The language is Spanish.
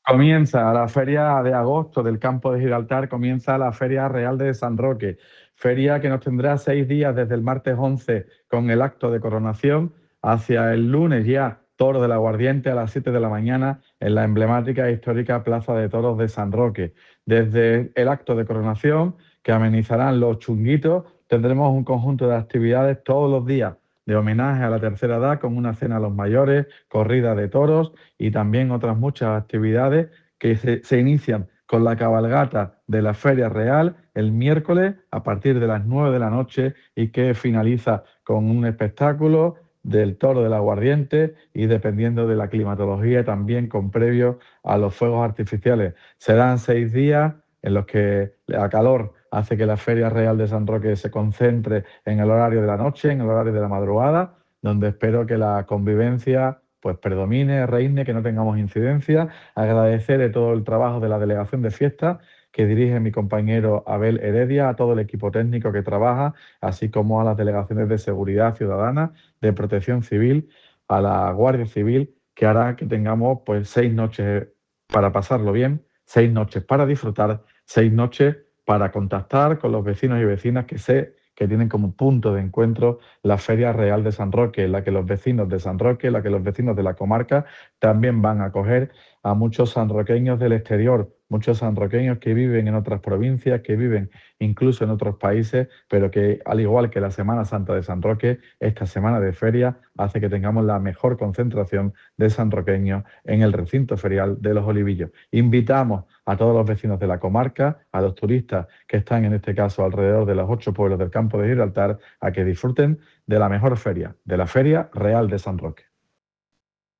Comienza la feria de agosto del campo de Gibraltar, comienza la Feria Real de San Roque, feria que nos tendrá 6 días desde el martes 11 con el acto de coronación hacia el lunes ya Toro del Aguardiente a las 7 de la mañana en la emblemática e histórica Plaza de Toros de San Roque. Desde el acto de coronación que amenizarán los chunguitos, tendremos un conjunto de actividades todos los días de homenaje a la tercera edad con una cena a los mayores, corrida de toros y también otras muchas actividades que se inician con la cabalgata de la Feria Real el miércoles a partir de las 9 de la noche y que finaliza con un espectáculo del toro del aguardiente y dependiendo de la climatología también con previo a los fuegos artificiales. Serán 6 días en los que la calor hace que la Feria Real de San Roque se concentre en el horario de la noche, en el horario de la madrugada, donde espero que la convivencia pues predomine, reine, que no tengamos incidencia. Agradecer de todo el trabajo de la delegación de fiestas que dirige mi compañero Abel Heredia, a todo el equipo técnico que trabaja, así como a las delegaciones de seguridad ciudadana, de protección civil, a la Guardia Civil, que hará que tengamos pues 6 noches para pasarlo bien, 6 noches para disfrutar, 6 noches para contactar con los vecinos y vecinas que sé que tienen como punto de encuentro la Feria Real de San Roque, en la que los vecinos de San Roque, en la que los vecinos de la comarca también van a acoger a muchos sanroqueños del exterior, muchos sanroqueños que viven en otras provincias, que viven incluso en otros países, pero que al igual que la Semana Santa de San Roque, esta semana de feria hace que tengamos la mejor concentración de sanroqueños en el recinto ferial de Los Olivillos. Invitamos a todos los vecinos de la comarca, a los turistas que están en este caso alrededor de los 8 pueblos del campo de Gibraltar, a que disfruten de la mejor feria, de la Feria Real de San Roque.